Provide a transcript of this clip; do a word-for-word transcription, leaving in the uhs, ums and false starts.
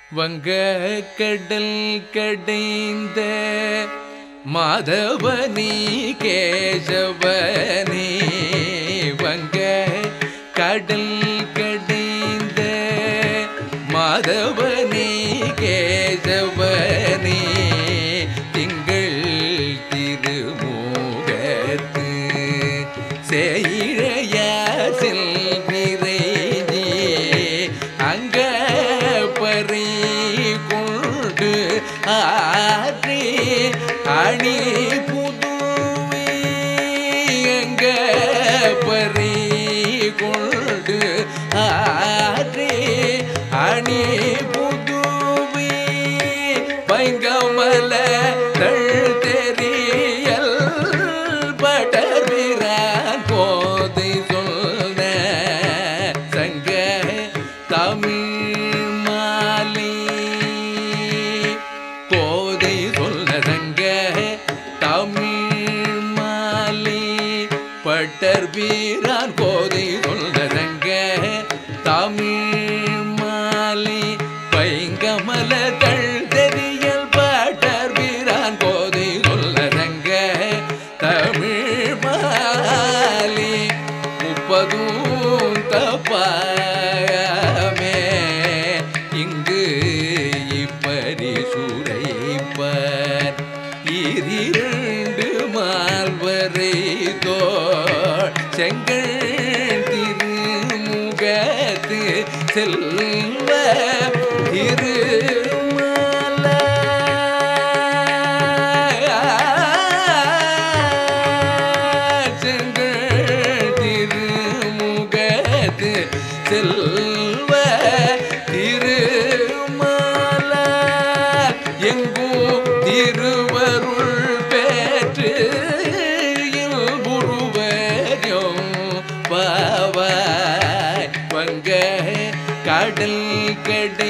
வங்க கடல் கடைந்த மாதவனி கேசவனி வங்க கடல் கடைந்த மாதவனி கேசவனி திங்கள் திருமுகத்து செய்ய செல்விரை அங்க பறி கொண்டு ஆற்றி அணி புதுவை அங்க பறி கொண்டு ஆற்றி அணி புதுவை பைங்கமல தள் தெரியல் படர்விரான் போதை சொன்ன சங்க தமிழ் மாலை கோதை சொல்ல சங்க தமிழ் மாலை பட்டர் வீரான் கோதை சொல்ல சங்க தமிழ் மாலை பைங்கமல தள் தெரியல் பட்டர் வீரான் கோதை சொல்ல சங்க தமிழ் மாலை முப்பதும் தப்பாமே இங்கு இப்பரி சுரைப்பர் இரண்டு மால்வரை தோள் செங்கல் திருமுகத்து செல்வ திருமல செங்கல் திருமுகத்து செல்வ திருமல எங்கும் திருவருள் பெற்று இல்புருவரும் பாவாய் வங்க கடல் கடை